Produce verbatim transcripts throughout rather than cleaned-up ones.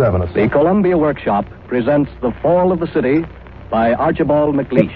seven. The Columbia Workshop presents The Fall of the City by Archibald MacLeish.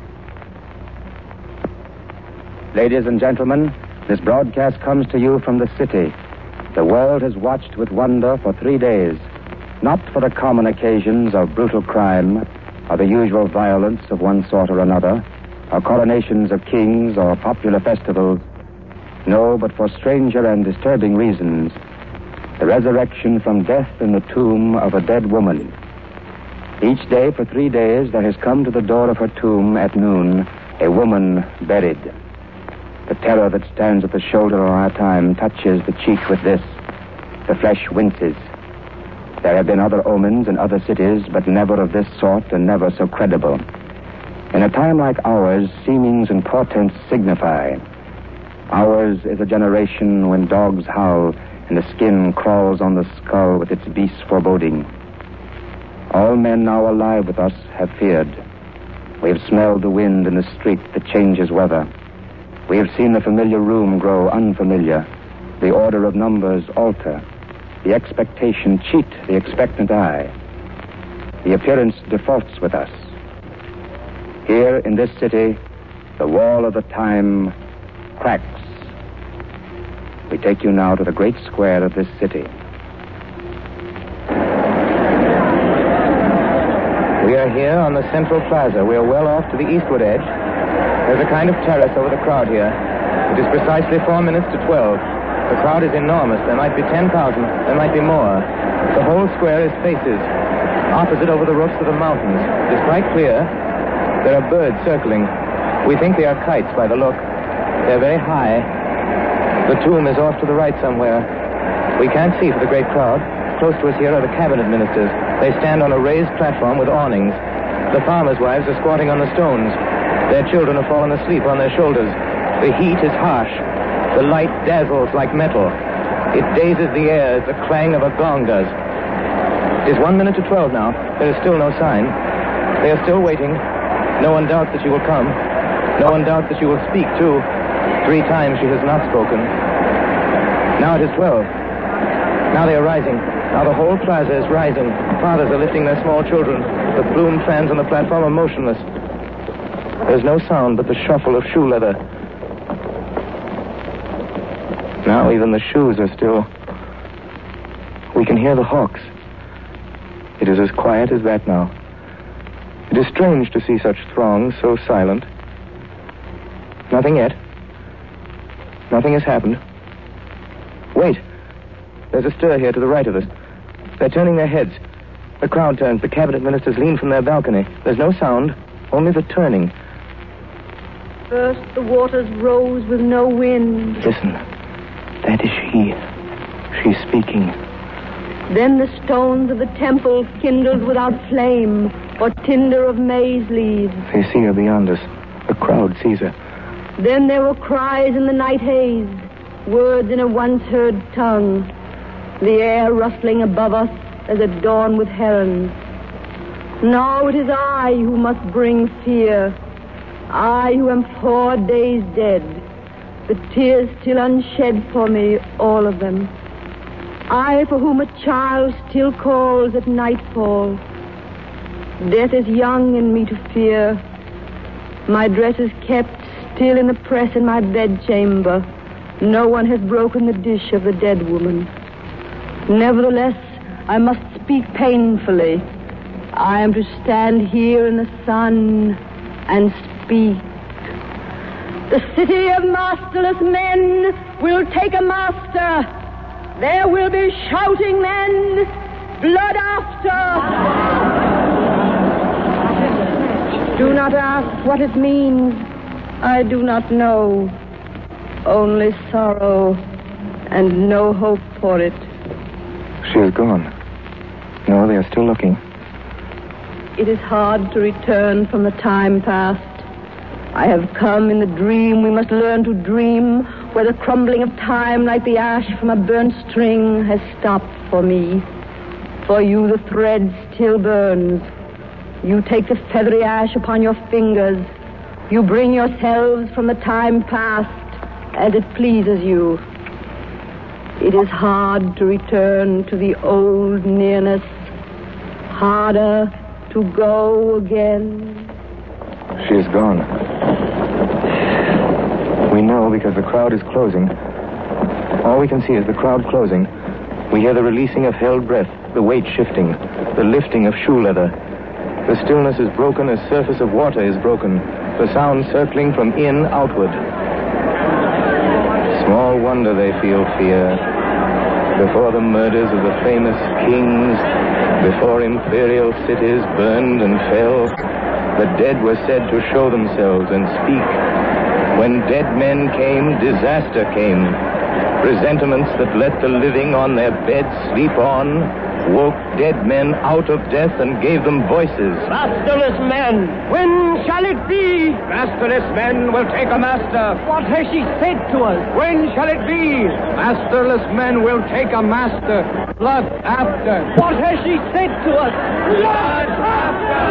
Ladies and gentlemen, this broadcast comes to you from the city. The world has watched with wonder for three days, not for the common occasions of brutal crime or the usual violence of one sort or another, or coronations of kings or popular festivals. No, but for stranger and disturbing reasons. The resurrection from death in the tomb of a dead woman. Each day for three days there has come to the door of her tomb at noon a woman buried. The terror that stands at the shoulder of our time touches the cheek with this. The flesh winces. There have been other omens in other cities, but never of this sort and never so credible. In a time like ours, seemings and portents signify. Ours is a generation when dogs howl and the skin crawls on the skull with its beast foreboding. All men now alive with us have feared. We have smelled the wind in the street that changes weather. We have seen the familiar room grow unfamiliar, the order of numbers alter, the expectation cheat the expectant eye. The appearance defaults with us. Here in this city, the wall of the time cracks. We take you now to the great square of this city. We are here on the Central Plaza. We are well off to the eastward edge. There's a kind of terrace over the crowd here. It is precisely four minutes to twelve. The crowd is enormous. There might be ten thousand. There might be more. The whole square is faces. Opposite over the roofs of the mountains. It is quite clear. There are birds circling. We think they are kites by the look. They're very high. The tomb is off to the right somewhere. We can't see for the great crowd. Close to us here are the cabinet ministers. They stand on a raised platform with awnings. The farmers' wives are squatting on the stones. Their children have fallen asleep on their shoulders. The heat is harsh. The light dazzles like metal. It dazes the air as the clang of a gong does. It is one minute to twelve now. There is still no sign. They are still waiting. No one doubts that she will come. No one doubts that she will speak, too. Three times she has not spoken. Now it is twelve. Now they are rising. Now the whole plaza is rising. Fathers are lifting their small children. The plumed fans on the platform are motionless. There's no sound but the shuffle of shoe leather. Now even the shoes are still. We can hear the hawks. It is as quiet as that now. It is strange to see such throngs so silent. Nothing yet. Nothing has happened. Wait. There's a stir here to the right of us. They're turning their heads. The crowd turns. The cabinet ministers lean from their balcony. There's no sound, only the turning. First the waters rose with no wind. Listen. That is she. She's speaking. Then the stones of the temple kindled without flame or tinder of maize leaves. They see her beyond us. The crowd sees her. Then there were cries in the night haze, words in a once-heard tongue, the air rustling above us as at dawn with herons. Now it is I who must bring fear, I who am four days dead, the tears still unshed for me, all of them. I for whom a child still calls at nightfall. Death is young in me to fear. My dress is kept still in the press in my bedchamber. No one has broken the dish of the dead woman. Nevertheless, I must speak painfully. I am to stand here in the sun and speak. The city of masterless men will take a master. There will be shouting men, blood after. Do not ask what it means. I do not know. Only sorrow and no hope for it. She is gone. No, they are still looking. It is hard to return from the time past. I have come in the dream we must learn to dream, where the crumbling of time like the ash from a burnt string has stopped for me. For you the thread still burns. You take the feathery ash upon your fingers. You bring yourselves from the time past as it pleases you. It is hard to return to the old nearness, harder to go again. She is gone. We know because the crowd is closing. All we can see is the crowd closing. We hear the releasing of held breath, the weight shifting, the lifting of shoe leather. The stillness is broken as surface of water is broken, the sound circling from in outward. Small wonder they feel fear. Before the murders of the famous kings, before imperial cities burned and fell, the dead were said to show themselves and speak. When dead men came, disaster came. Presentiments that let the living on their beds sleep on woke dead men out of death and gave them voices. Masterless men, when shall it be? Masterless men will take a master. What has she said to us? When shall it be? Masterless men will take a master. Blood after. What has she said to us? Blood after!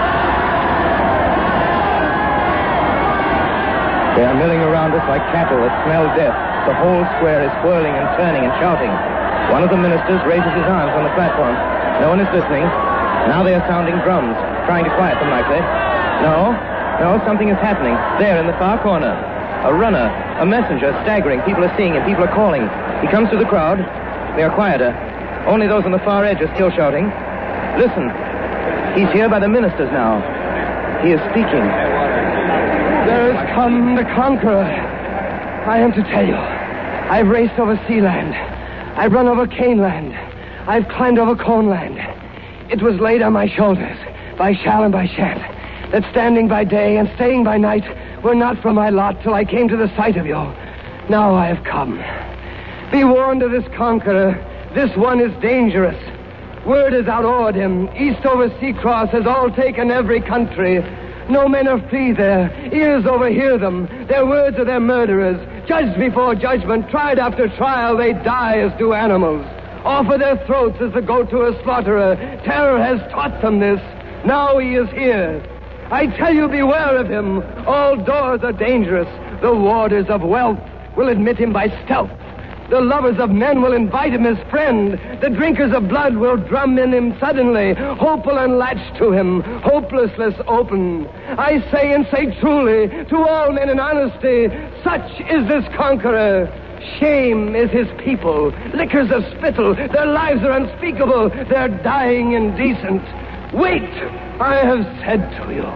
They are milling around us like cattle that smell death. The whole square is whirling and turning and shouting. One of the ministers raises his arms on the platform. No one is listening. Now they are sounding drums, trying to quiet them likely. No, no, something is happening. There in the far corner. A runner, a messenger, staggering. People are seeing him. People are calling. He comes through the crowd. They are quieter. Only those on the far edge are still shouting. Listen. He's here by the ministers now. He is speaking. There has come the conqueror. I am to tell you. I've raced over sea land. I've run over cane land. I've climbed over corn land. It was laid on my shoulders by Shall and by Shan't, that standing by day and staying by night were not from my lot till I came to the sight of you. Now I have come. Be warned of this conqueror. This one is dangerous. Word has outlawed him. East over sea cross has all taken every country. No men are free there. Ears overhear them. Their words are their murderers. Judged before judgment, tried after trial, they die as do animals. Offer their throats as the goat to a slaughterer. Terror has taught them this. Now he is here. I tell you, beware of him. All doors are dangerous. The warders of wealth will admit him by stealth. The lovers of men will invite him as friend. The drinkers of blood will drum in him suddenly. Hope will unlatch to him. Hopelessness open. I say and say truly, to all men in honesty, such is this conqueror. Shame is his people. Liquors of spittle. Their lives are unspeakable. They're dying indecent. Wait, I have said to you.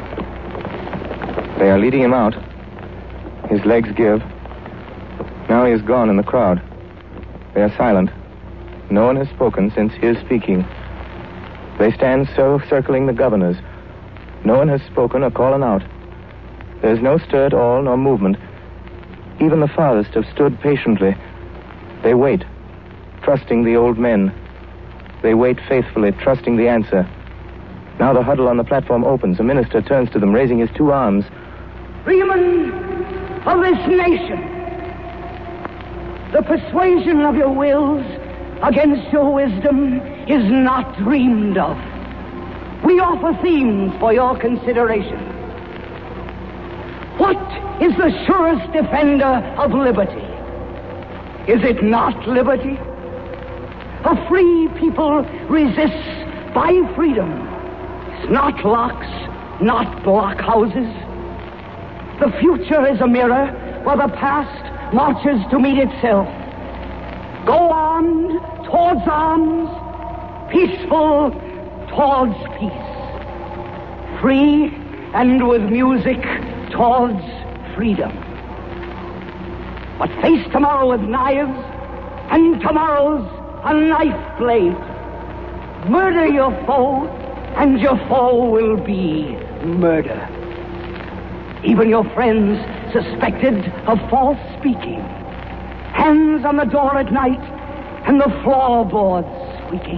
They are leading him out. His legs give. Now he is gone in the crowd. They are silent. No one has spoken since his speaking. They stand so, circling the governors. No one has spoken or callen out. There is no stir at all, nor movement. Even the farthest have stood patiently. They wait, trusting the old men. They wait faithfully, trusting the answer. Now the huddle on the platform opens. A minister turns to them, raising his two arms. Freemen of this nation, the persuasion of your wills against your wisdom is not dreamed of. We offer themes for your consideration. What is the surest defender of liberty? Is it not liberty? A free people resists by freedom. It's not locks, not blockhouses. The future is a mirror where the past marches to meet itself. Go on towards arms, peaceful towards peace. Free and with music towards freedom. But face tomorrow with knives, and tomorrow's a knife blade. Murder your foe, and your foe will be murder. Even your friends suspected of false speaking. Hands on the door at night, and the floorboards squeaking.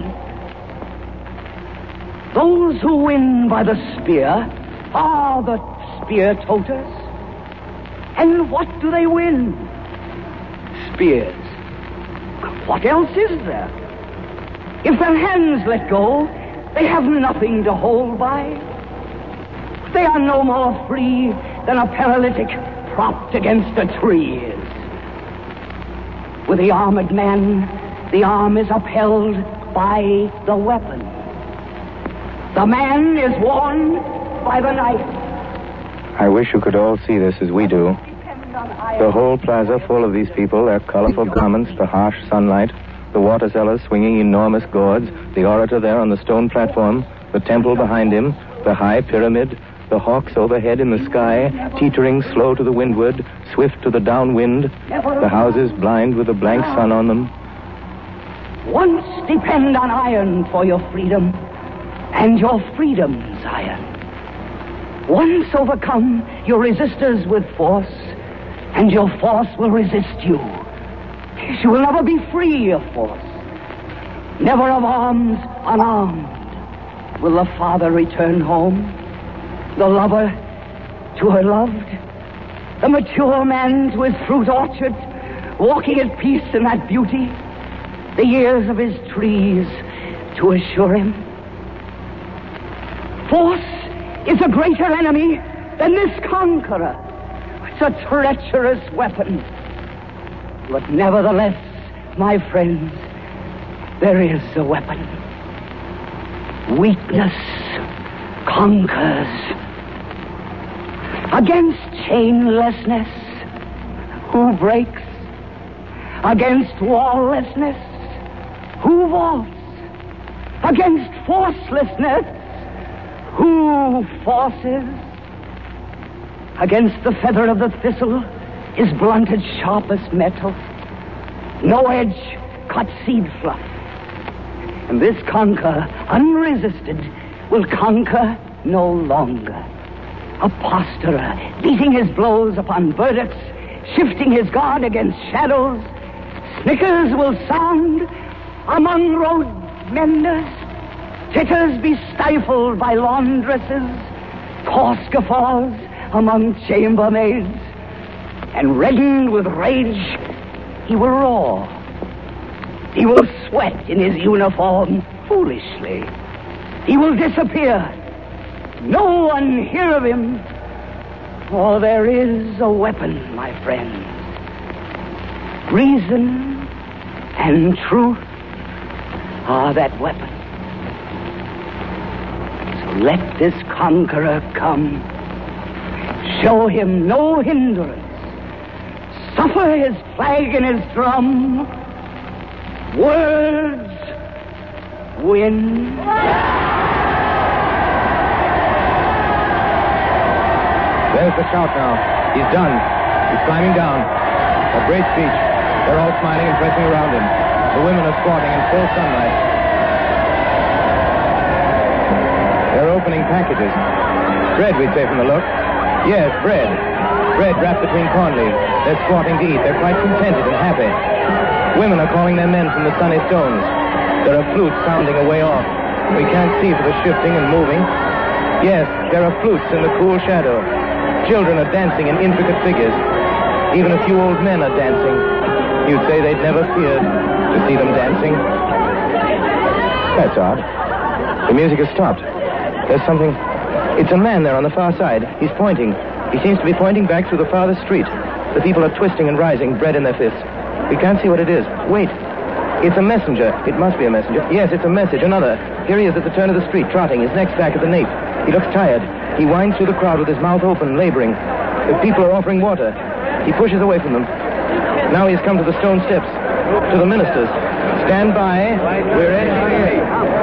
Those who win by the spear are the spear toters. And what do they win? Spears. What else is there? If their hands let go, they have nothing to hold by. They are no more free than a paralytic propped against a tree is. With the armored man, the arm is upheld by the weapon. The man is worn by the knife. I wish you could all see this as we do. The whole plaza full of these people, their colorful garments, the harsh sunlight, the water sellers swinging enormous gourds, the orator there on the stone platform, the temple behind him, the high pyramid, the hawks overhead in the sky, teetering slow to the windward, swift to the downwind, the houses blind with a blank sun on them. Once depend on iron for your freedom, and your freedom's iron. Once overcome your resistors with force, and your force will resist you. You will never be free of force. Never of arms unarmed will the father return home, the lover to her loved, the mature man to his fruit orchard, walking at peace in that beauty, the years of his trees to assure him. Force is a greater enemy than this conqueror. It's a treacherous weapon. But nevertheless, my friends, there is a weapon. Weakness conquers. Against chainlessness, who breaks? Against walllessness, who vaults? Against forcelessness, who forces? Against the feather of the thistle is blunted sharpest metal. No edge cuts seed fluff. And this conqueror, unresisted, will conquer no longer. A posterer, beating his blows upon verdicts, shifting his guard against shadows. Snickers will sound among road menders. Titters be stifled by laundresses. Coarse guffaws among chambermaids. And reddened with rage, he will roar. He will sweat in his uniform foolishly. He will disappear. No one hear of him. For there is a weapon, my friends. Reason and truth are that weapon. So let this conqueror come. Show him no hindrance. Suffer his flag and his drum. Words win. There's the shout now. He's done. He's climbing down. A great speech. They're all smiling and pressing around him. The women are squatting in full sunlight. They're opening packages. Bread, we'd say from the look. Yes, bread. Bread wrapped between corn leaves. They're squatting to eat. They're quite contented and happy. Women are calling their men from the sunny stones. There are flutes sounding away off. We can't see for the shifting and moving. Yes, there are flutes in the cool shadow. Children are dancing in intricate figures. Even a few old men are dancing. You'd say they'd never feared to see them dancing. That's odd. The music has stopped. There's something... It's a man there on the far side. He's pointing. He seems to be pointing back through the farthest street. The people are twisting and rising, bread in their fists. We can't see what it is. Wait. It's a messenger. It must be a messenger. Yes, it's a message. Another. Here he is at the turn of the street, trotting, his neck's back at the nape. He looks tired. He winds through the crowd with his mouth open, laboring. The people are offering water. He pushes away from them. Now he has come to the stone steps. To the ministers. Stand by. We're ready.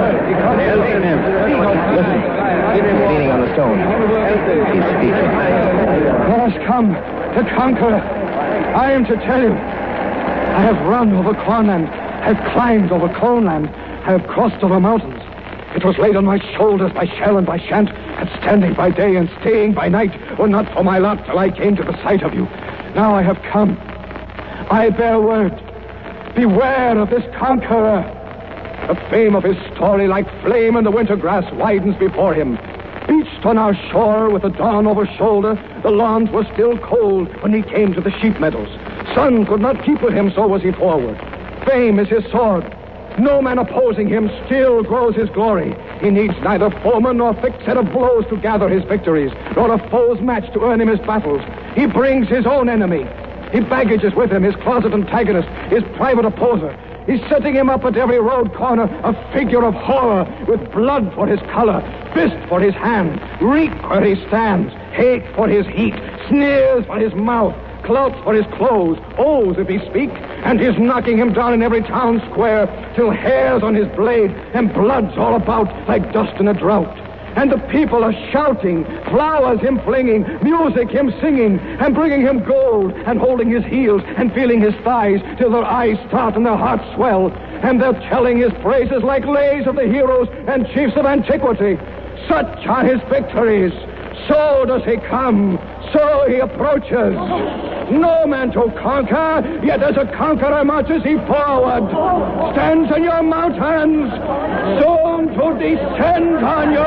Listen. He's leaning on the stone. He's speaking. Let us come to conquer. I am to tell you. I have run over cornland. I have climbed over coneland. I have crossed over mountains. It was laid on my shoulders by shell and by shant, and standing by day and staying by night were not for my lot till I came to the sight of you. Now I have come. I bear word. Beware of this conqueror. The fame of his story like flame in the winter grass widens before him. Beached on our shore with the dawn over shoulder, the lawns were still cold when he came to the sheep meadows. Sun could not keep with him, so was he forward. Fame is his sword. No man opposing him still grows his glory. He needs neither foeman nor thick set of blows to gather his victories, nor a foe's match to earn him his battles. He brings his own enemy. His baggage is with him, his closet antagonist, his private opposer. He's setting him up at every road corner, a figure of horror, with blood for his color, fist for his hand, reek where he stands, hate for his heat, sneers for his mouth, clouts for his clothes, oaths if he speak, and he's knocking him down in every town square till hair's on his blade and blood's all about like dust in a drought. And the people are shouting, flowers him flinging, music him singing, and bringing him gold, and holding his heels, and feeling his thighs, till their eyes start and their hearts swell. And they're telling his praises like lays of the heroes and chiefs of antiquity. Such are his victories. So does he come. So he approaches. No man to conquer, yet as a conqueror marches he forward. Stands on your mountains, soon to descend on you.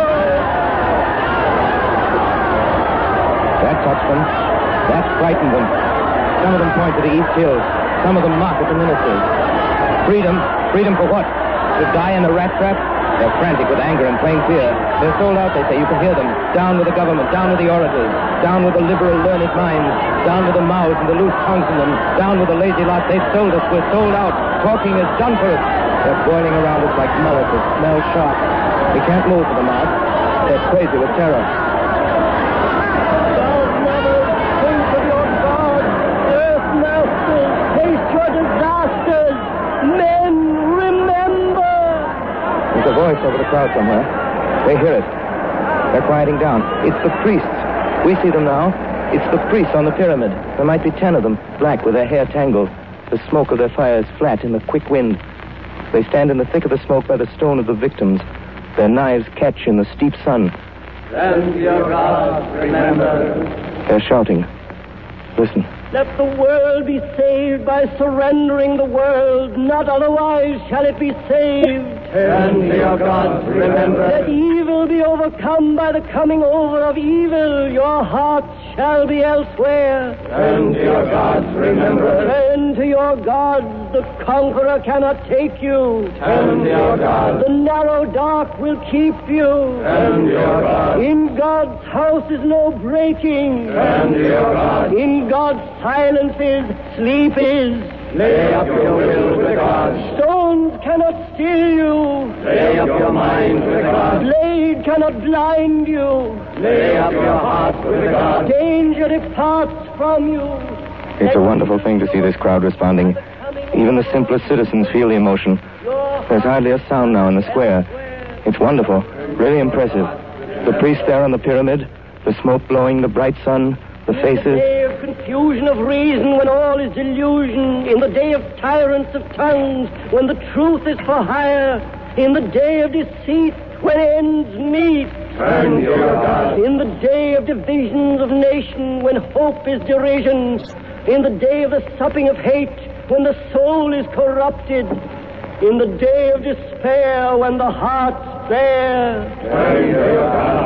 That touched them. That frightened them. Some of them point to the East Hills. Some of them mock at the ministers. Freedom? Freedom for what? To die in a rat trap? They're frantic with anger and plain fear. They're sold out, they say. You can hear them. Down with the government. Down with the orators. Down with the liberal, learned minds. Down with the mouths and the loose tongues in them. Down with the lazy lot. They've sold us. We're sold out. Talking is done for us. They're boiling around us like mullets that smell sharp. We can't move for the march. They're crazy with terror. There's a voice over the crowd somewhere. They hear it. They're quieting down. It's the priests. We see them now. It's the priests on the pyramid. There might be ten of them, black with their hair tangled. The smoke of their fires flat in the quick wind. They stand in the thick of the smoke by the stone of the victims. Their knives catch in the steep sun. And your God remember. They're shouting. Listen. Let the world be saved by surrendering the world, not otherwise shall it be saved. And your God remember. Let evil be overcome by the coming over of evil. Your hearts shall be elsewhere. And your God remember. Turn to your God. The conqueror cannot take you. And your God. The narrow dark will keep you. And your God. In God's house is no breaking. And your God. In God's silence is, sleep is. Lay up your will with God. Stones cannot still you. Lay up your mind with God. Blade cannot blind you. Lay up your heart with God. Danger departs from you. It's a wonderful thing to see this crowd responding. Even the simplest citizens feel the emotion. There's hardly a sound now in the square. It's wonderful, really impressive. The priest there on the pyramid, the smoke blowing, the bright sun, the faces. In the day of confusion of reason, when all is delusion, in the day of tyrants of tongues, when the truth is for hire, in the day of deceit, when ends meet, Turn your God. in the day of divisions of nation, when hope is derision, in the day of the supping of hate, when the soul is corrupted, in the day of despair, when the heart's bare. Turn your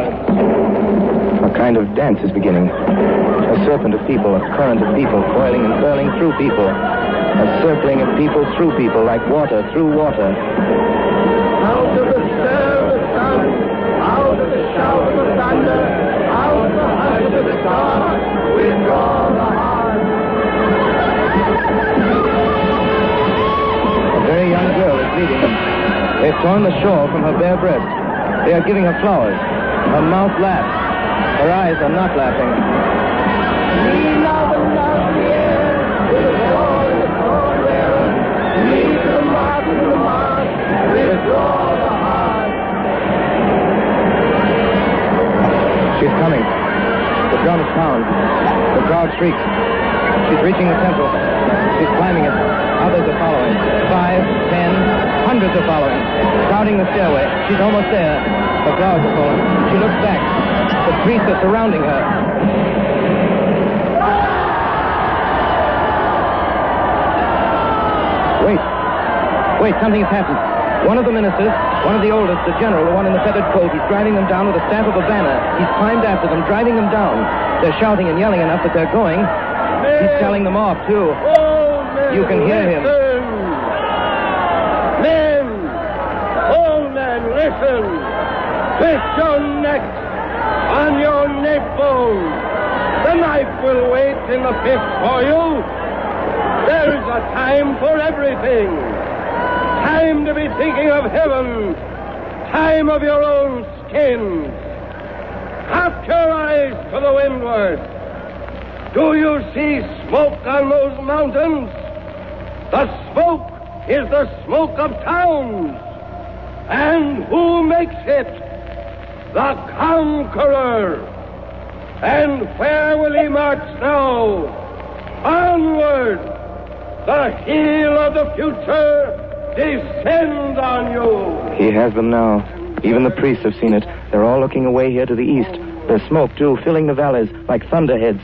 God. A kind of dance is beginning. A serpent of people, a current of people, coiling and curling through people. A circling of people through people, like water through water. Out of the stir of the sun, out of the shout of the thunder, out of the hush of the storm, withdraw the heart. A very young girl is leading them. They've torn the shawl from her bare breast. They are giving her flowers. Her mouth laughs. Her eyes are not laughing. Lean now the love the air, with the sword and the sword bearer. Lead to the mark to the mark, withdraw the heart. She's coming. The drums pound. The crowd shrieks. She's reaching the temple. She's climbing it. Others are following. Five, ten, hundreds are following. Crowding the stairway. She's almost there. The crowds are falling. She looks back. The priests are surrounding her. Wait. Wait, something has happened. One of the ministers, one of the oldest, the general, the one in the feathered coat, he's driving them down with the staff of a banner. He's climbed after them, driving them down. They're shouting and yelling enough that they're going. He's telling them off, too. You can hear him. Men, all men, listen. Twist your neck on your neck bone. The knife will wait in the pit for you. There's a time for everything. Time to be thinking of heaven. Time of your own skins. Cast your eyes to the windward. Do you see smoke on those mountains? The smoke is the smoke of towns. And who makes it? The conqueror. And where will he march now? Onward! The heel of the future descends on you. He has them now. Even the priests have seen it. They're all looking away here to the east. There's smoke, too, filling the valleys like thunderheads.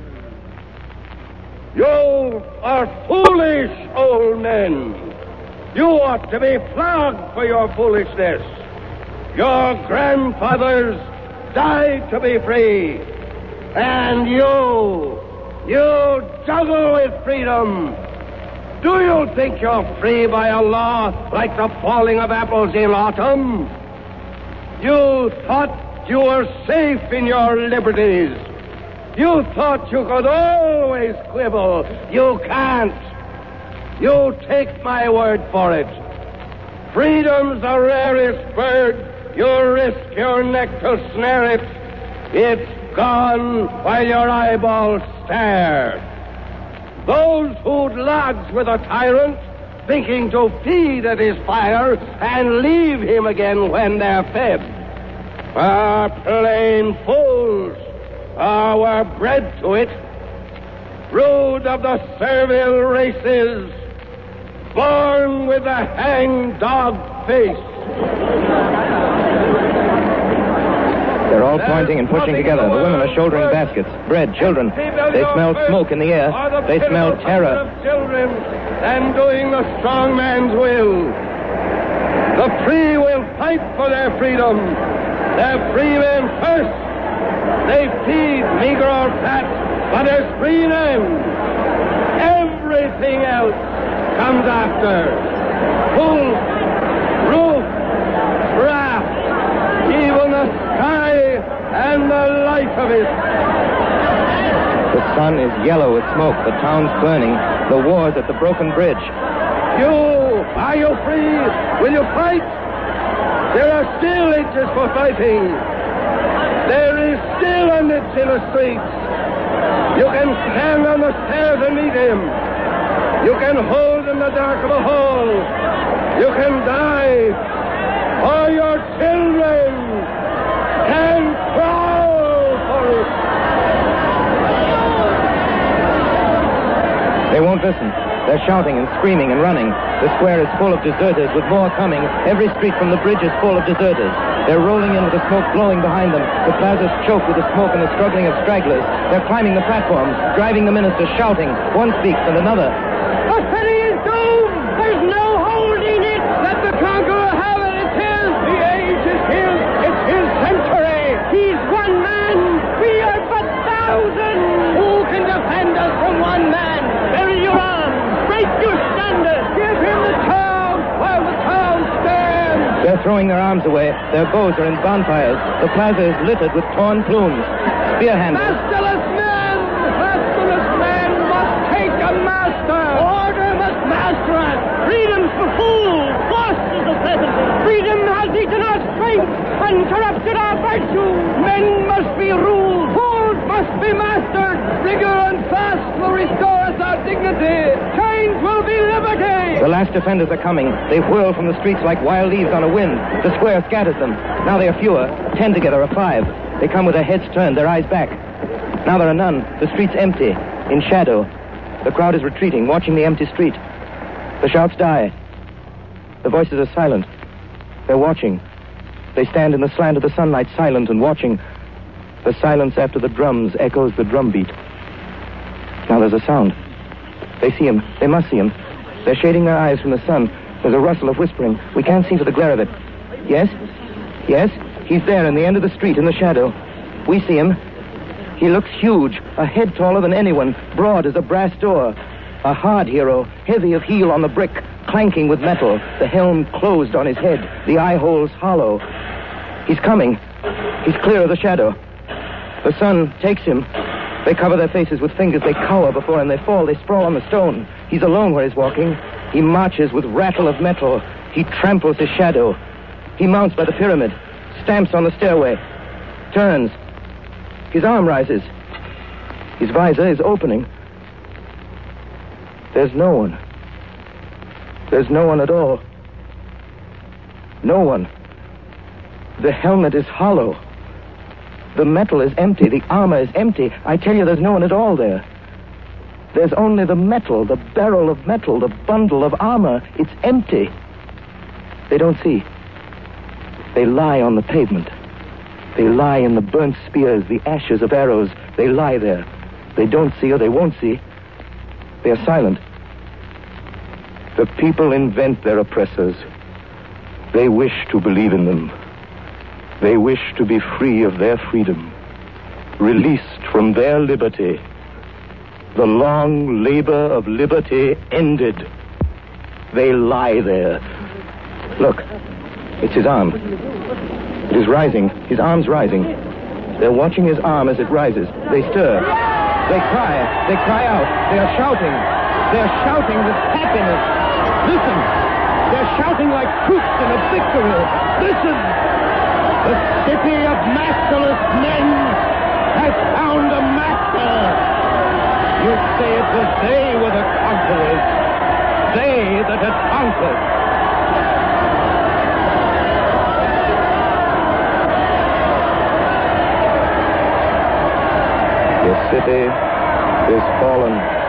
You are foolish, old men. You ought to be flogged for your foolishness. Your grandfathers died to be free. And you, you juggle with freedom. Do you think you're free by a law like the falling of apples in autumn? You thought you were safe in your liberties. You thought you could always quibble. You can't. You take my word for it. Freedom's the rarest bird. You risk your neck to snare it. It's gone while your eyeballs stare. Those who'd lodge with a tyrant, thinking to feed at his fire and leave him again when they're fed, are plain fools. Ah, we're bred to it. Brood of the servile races, born with a hang-dog face. They're all pointing and pushing together. The women are shouldering baskets. Bread, children. They smell smoke in the air. They smell terror. Of children and doing the strong man's will. The free will fight for their freedom. They're free men first. They feed meager or fat, but as free men. Everything else comes after. Food, roof, raft, even the sky and the life of it. The sun is yellow with smoke. The town's burning. The war's at the broken bridge. You, are you free? Will you fight? There are still ages for fighting. There is still a niche in the streets. You can stand on the stairs and meet him. You can hold in the dark of a hall. You can die. Or your children can crawl for it. They won't listen. They're shouting and screaming and running. The square is full of deserters, with more coming. Every street from the bridge is full of deserters. They're rolling in with the smoke blowing behind them. The plaza's choked with the smoke and the struggling of stragglers. They're climbing the platforms, driving the ministers, shouting. One speaks and another. The city is doomed! There's no holding it! Let the conqueror have it! It's his! The age is his! It's his century! He's one man! We are but thousands! Who can defend us from one man? Bury your arms! Break your standards! Give him the town while the town stands! They're throwing their arms away. Their bows are in bonfires. The plaza is littered with torn plumes. Spear handles. Masterless men! Masterless men must take a master! Order must master us! Freedom's for fools! Lost is the present! Freedom has eaten our strength and corrupted our virtue! Men must be ruled! Fools must be mastered! Rigor and fast will restore us our dignity! Change will be liberty! The last defenders are coming. They whirl from the streets like wild leaves on a wind. The square scatters them. Now they are fewer. Ten together or five. They come with their heads turned, their eyes back. Now there are none. The street's empty, in shadow. The crowd is retreating, watching the empty street. The shouts die. The voices are silent. They're watching. They stand in the slant of the sunlight, silent and watching. The silence after the drums echoes the drum beat. Now there's a sound. They see him. They must see him. They're shading their eyes from the sun. There's a rustle of whispering. We can't see for the glare of it. Yes? Yes? He's there in the end of the street in the shadow. We see him. He looks huge, a head taller than anyone, broad as a brass door. A hard hero, heavy of heel on the brick, clanking with metal, the helm closed on his head, the eye holes hollow. He's coming. He's clear of the shadow. The sun takes him. They cover their faces with fingers. They cower before him. They fall. They sprawl on the stone. He's alone where he's walking. He marches with rattle of metal. He tramples his shadow. He mounts by the pyramid, stamps on the stairway, turns. His arm rises. His visor is opening. There's no one. There's no one at all. No one. The helmet is hollow. The metal is empty. The armor is empty. I tell you, there's no one at all there. There's only the metal, the barrel of metal, the bundle of armor. It's empty. They don't see. They lie on the pavement. They lie in the burnt spears, the ashes of arrows. They lie there. They don't see or they won't see. They are silent. The people invent their oppressors. They wish to believe in them. They wish to be free of their freedom, released from their liberty. The long labor of liberty ended. They lie there. Look, it's his arm. It is rising. His arm's rising. They're watching his arm as it rises. They stir. They cry. They cry out. They are shouting. They're shouting with happiness. Listen. They're shouting like troops in a victory. Listen. The city of masterless men has found a master. You say it was they were the conquerors. They that had conquered. The city is fallen.